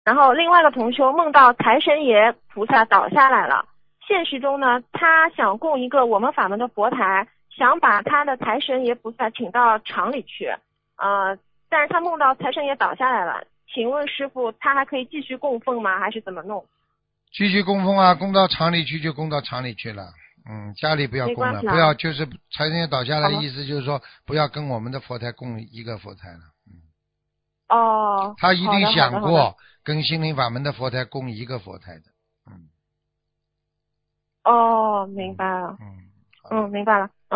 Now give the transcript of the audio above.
然后另外一个同修梦到财神爷菩萨倒下来了，现实中呢，他想供一个我们法门的佛台，想把他的财神爷菩萨请到厂里去，但是他梦到财神爷倒下来了，请问师傅，他还可以继续供奉吗？还是怎么弄？ 继续供奉啊，供到厂里去就供到厂里去了。家里不要供了，不要就是财神爷倒下来的意思就是说不要跟我们的佛台供一个佛台了。他一定想过跟心灵法门的佛台供一个佛台的。 明白了。明白了。